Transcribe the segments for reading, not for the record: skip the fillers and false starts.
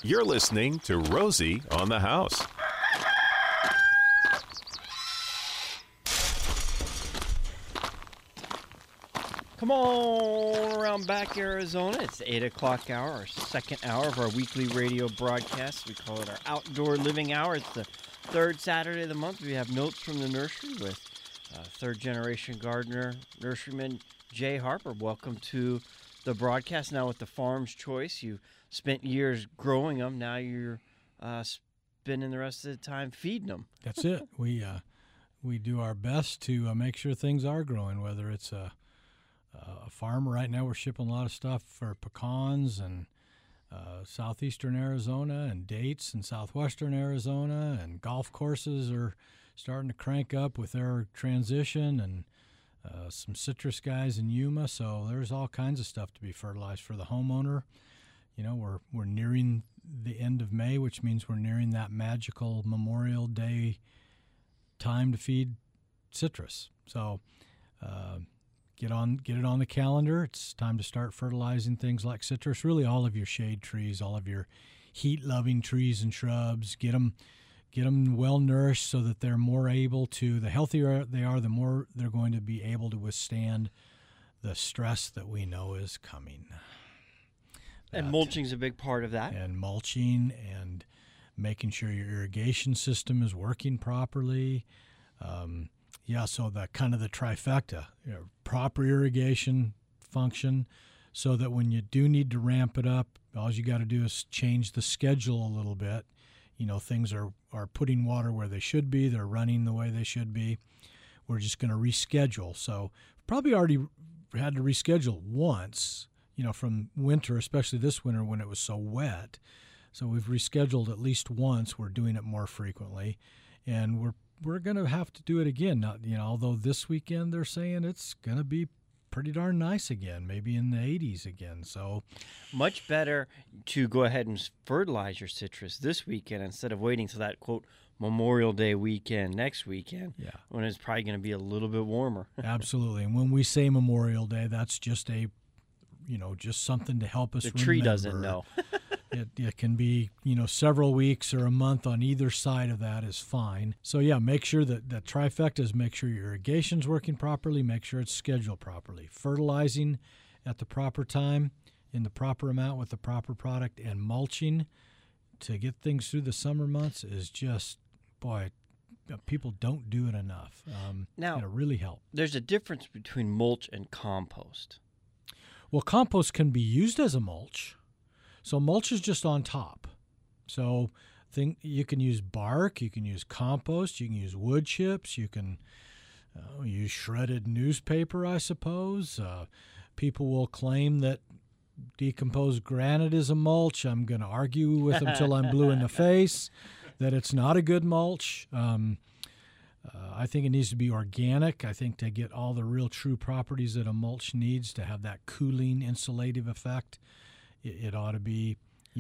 You're listening to Rosie on the House. Come on around back, Arizona. It's the 8 o'clock hour, our second hour of our weekly radio broadcast. We call it our outdoor living hour. It's the third Saturday of the month. We have notes from the nursery with third-generation gardener, nurseryman Jay Harper. Welcome to the broadcast. Now with the Farm's Choice, you spent years growing them. Now you're spending the rest of the time feeding them. That's it. We do our best to make sure things are growing, whether it's a farmer. Right now we're shipping a lot of stuff for pecans and southeastern Arizona and dates in southwestern Arizona, and golf courses are starting to crank up with their transition, and some citrus guys in Yuma. So there's all kinds of stuff to be fertilized for the homeowner. You know, we're nearing the end of May, which means we're nearing that magical Memorial Day time to feed citrus. So get it on the calendar. It's time to start fertilizing things like citrus. Really, all of your shade trees, all of your heat-loving trees and shrubs. Get them well nourished so that they're more able to. The healthier they are, the more they're going to be able to withstand the stress that we know is coming. And mulching's a big part of that. And mulching and making sure your irrigation system is working properly. So the trifecta, proper irrigation function, so that when you do need to ramp it up, all you got to do is change the schedule a little bit. You know, things are putting water where they should be. They're running the way they should be. We're just going to reschedule. So probably already had to reschedule once, from winter, especially this winter when it was so wet. So we've rescheduled at least once. We're doing it more frequently. And we're going to have to do it again. Although this weekend they're saying it's going to be pretty darn nice again, maybe in the 80s again. So much better to go ahead and fertilize your citrus this weekend instead of waiting till that, quote, Memorial Day weekend next weekend, when it's probably going to be a little bit warmer. Absolutely. And when we say Memorial Day, that's just just something to help us remember. The tree doesn't know. It can be, several weeks or a month on either side of that is fine. So, make sure that trifecta is make sure your irrigation's working properly, make sure it's scheduled properly. Fertilizing at the proper time, in the proper amount with the proper product, and mulching to get things through the summer months is just, people don't do it enough. Now, it'll really help. There's a difference between mulch and compost. Well, compost can be used as a mulch. So mulch is just on top. So you can use bark, you can use compost, you can use wood chips, you can use shredded newspaper, I suppose. People will claim that decomposed granite is a mulch. I'm going to argue with them until I'm blue in the face that it's not a good mulch. I think it needs to be organic. I think to get all the real true properties that a mulch needs to have that cooling, insulative effect, it ought to be,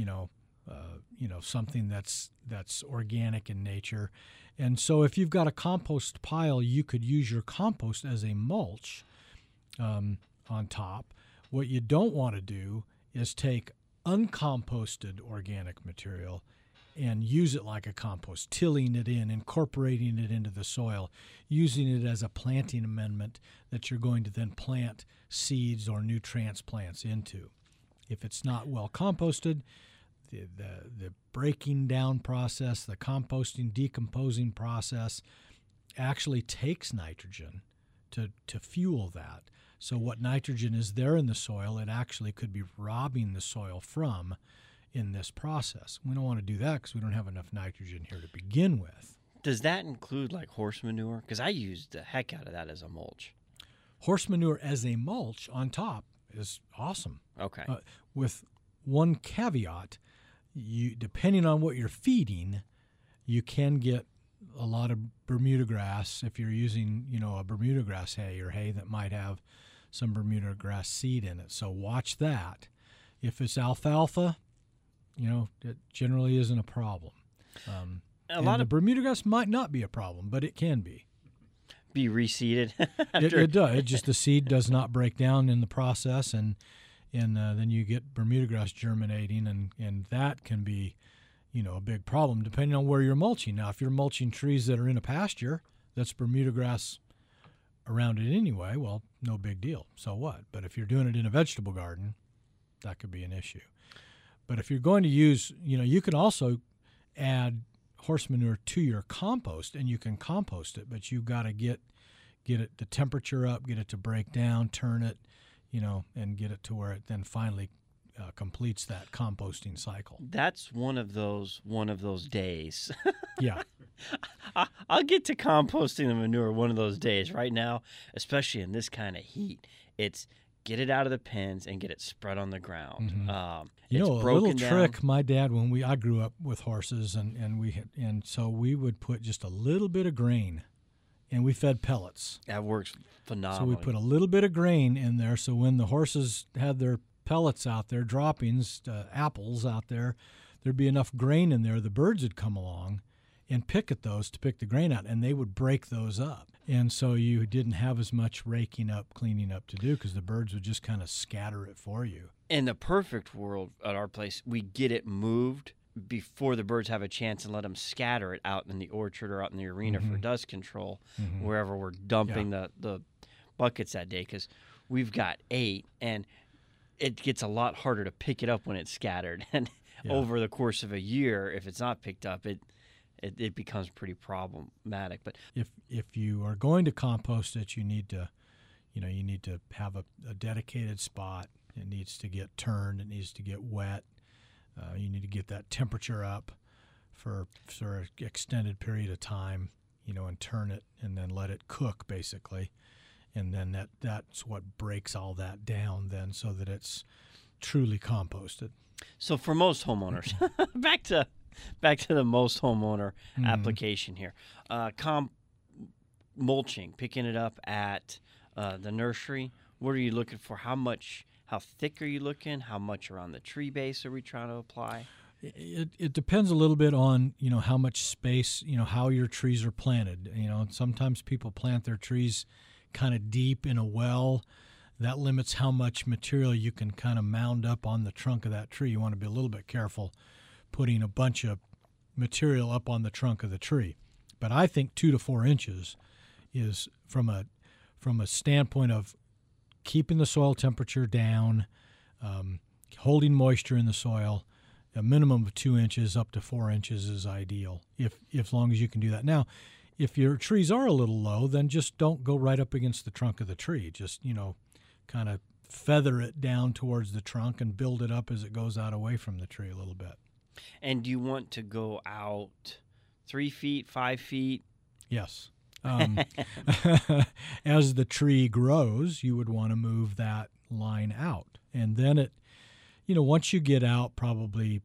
something that's organic in nature. And so if you've got a compost pile, you could use your compost as a mulch on top. What you don't want to do is take uncomposted organic material and use it like a compost, tilling it in, incorporating it into the soil, using it as a planting amendment that you're going to then plant seeds or new transplants into. If it's not well composted, the breaking down process, the composting, decomposing process actually takes nitrogen to fuel that. So what nitrogen is there in the soil, it actually could be robbing the soil from in this process. We don't want to do that because we don't have enough nitrogen here to begin with. Does that include like horse manure? Because I used the heck out of that as a mulch. Horse manure as a mulch on top is awesome. Okay. With one caveat, depending on what you're feeding, you can get a lot of Bermuda grass if you're using, a Bermuda grass hay or hay that might have some Bermuda grass seed in it. So watch that. If it's alfalfa, it generally isn't a problem. The Bermuda grass might not be a problem, but it can be. Be reseeded? It does. The seed does not break down in the process, and and then you get Bermuda grass germinating, and that can be, a big problem depending on where you're mulching. Now, if you're mulching trees that are in a pasture, that's Bermuda grass around it anyway, well, no big deal. So what? But if you're doing it in a vegetable garden, that could be an issue. But if you're going to use, you can also add horse manure to your compost, and you can compost it, but you've got to get it the temperature up, get it to break down, turn it, and get it to where it then finally completes that composting cycle. That's one of those days. Yeah. I'll get to composting the manure one of those days. Right now, especially in this kind of heat, it's get it out of the pens and get it spread on the ground. Mm-hmm. A little trick my dad, I grew up with horses, and so we would put just a little bit of grain, and we fed pellets. That works phenomenally. So we put a little bit of grain in there, so when the horses had their pellets out there, droppings, apples out there, there'd be enough grain in there, the birds would come along and pick at those to pick the grain out, and they would break those up. And so you didn't have as much raking up, cleaning up to do because the birds would just kind of scatter it for you. In the perfect world at our place, we get it moved before the birds have a chance and let them scatter it out in the orchard or out in the arena for dust control, wherever we're dumping the buckets that day, because we've got 8, and it gets a lot harder to pick it up when it's scattered. And over the course of a year, if it's not picked up, it becomes pretty problematic. But if you are going to compost it, you need to have a dedicated spot. It needs to get turned. It needs to get wet. You need to get that temperature up for an extended period of time, and turn it and then let it cook basically. And then that's what breaks all that down then so that it's truly composted. So for most homeowners, back to the most homeowner application here. Mulching, picking it up at the nursery. What are you looking for? How thick are you looking? How much around the tree base are we trying to apply? It depends a little bit on, how much space, how your trees are planted. Sometimes people plant their trees kind of deep in a well. That limits how much material you can kind of mound up on the trunk of that tree. You want to be a little bit careful putting a bunch of material up on the trunk of the tree. But I think 2 to 4 inches is from a standpoint of keeping the soil temperature down, holding moisture in the soil. A minimum of 2 inches up to 4 inches is ideal, if as long as you can do that. Now, if your trees are a little low, then just don't go right up against the trunk of the tree. Just, kind of feather it down towards the trunk and build it up as it goes out away from the tree a little bit. And do you want to go out 3 feet, 5 feet? Yes. As the tree grows, you would want to move that line out. And then once you get out probably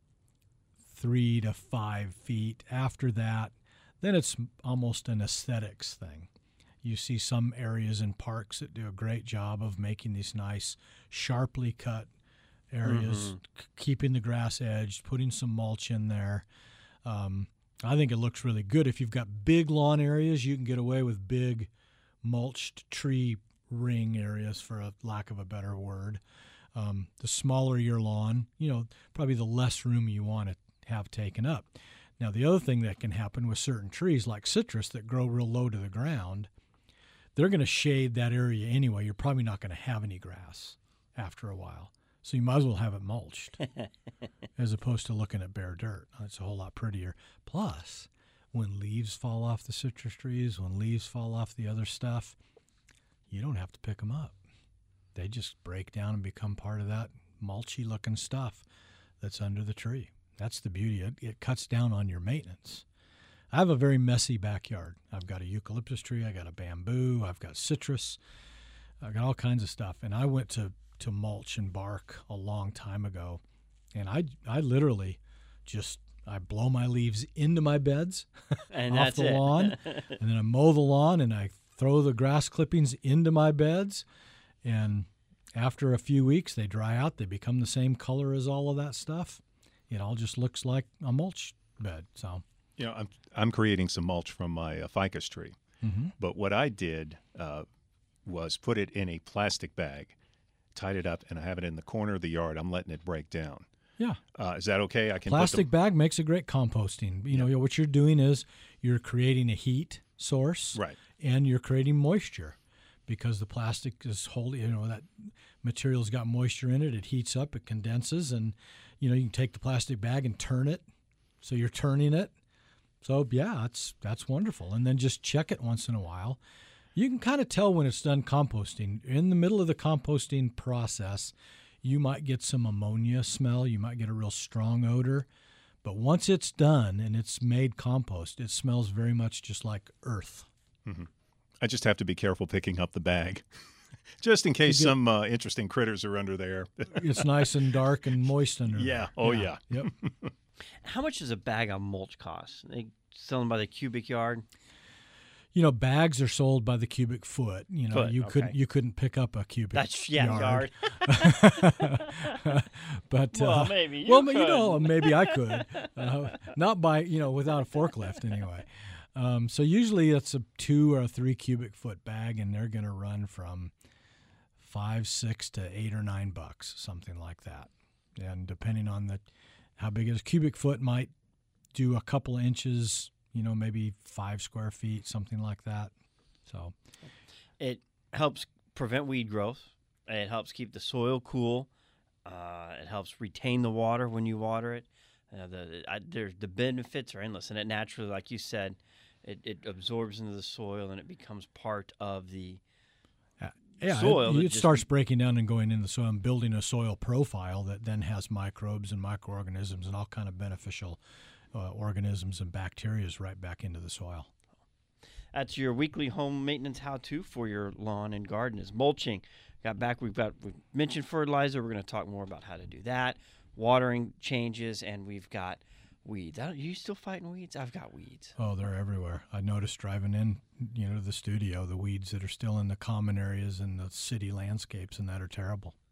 3 to 5 feet, after that, then it's almost an aesthetics thing. You see some areas in parks that do a great job of making these nice, sharply cut areas, keeping the grass edged, putting some mulch in there. I think it looks really good. If you've got big lawn areas, you can get away with big mulched tree ring areas, for a lack of a better word. The smaller your lawn, probably the less room you want to have taken up. Now, the other thing that can happen with certain trees like citrus that grow real low to the ground, they're going to shade that area anyway. You're probably not going to have any grass after a while. So you might as well have it mulched as opposed to looking at bare dirt. It's a whole lot prettier. Plus, when leaves fall off the citrus trees, when leaves fall off the other stuff, you don't have to pick them up. They just break down and become part of that mulchy-looking stuff that's under the tree. That's the beauty. It cuts down on your maintenance. I have a very messy backyard. I've got a eucalyptus tree. I got a bamboo. I've got citrus. I've got all kinds of stuff. And I went to mulch and bark a long time ago. And I literally I blow my leaves into my beds and off that's the it. lawn. And then I mow the lawn and I throw the grass clippings into my beds. And after a few weeks, they dry out. They become the same color as all of that stuff. It all just looks like a mulch bed. So, I'm creating some mulch from my ficus tree. But what I did was put it in a plastic bag, tied it up, and I have it in the corner of the yard. I'm letting it break down. Yeah. Is that okay? I can Plastic bag makes a great composting. You know, what you're doing is you're creating a heat source, Right. and you're creating moisture because the plastic is holding, you know, that material's got moisture in it. It heats up, it condenses, and, you know, you can take the plastic bag and turn it. So you're turning it. So, yeah, that's wonderful. And then just check it once in a while. You can kind of tell when it's done composting. In the middle of the composting process, you might get some ammonia smell. You might get a real strong odor. But once it's done and it's made compost, it smells very much just like earth. Mm-hmm. I just have to be careful picking up the bag, just in case some interesting critters are under there. It's nice and dark and moist under there. Yeah. Oh, yeah. Yep. How much does a bag of mulch cost? They sell them by the cubic yard? You know, bags are sold by the cubic foot. You know, Foot, you couldn't pick up a cubic yard. But well, maybe you well, could. you know, maybe I could, not by without a forklift anyway. So usually it's a 2 or 3 cubic foot bag, and they're going to run from $5, $6 to $8 or $9, something like that. And depending on how big it is, cubic foot might do a couple of inches. You know, maybe 5 square feet, something like that. So it helps prevent weed growth. It helps keep the soil cool. It helps retain the water when you water it. The benefits are endless, and it naturally, like you said, it absorbs into the soil and it becomes part of the soil. It starts breaking down and going in the soil and building a soil profile that then has microbes and microorganisms and all kind of beneficial organisms and bacteria right back into the soil. That's your weekly home maintenance how-to for your lawn and garden is mulching. We've mentioned fertilizer. We're going to talk more about how to do that. Watering changes, and we've got weeds. Are you still fighting weeds? I've got weeds. Oh, they're everywhere. I noticed driving in, to the studio, the weeds that are still in the common areas and the city landscapes, and that are terrible.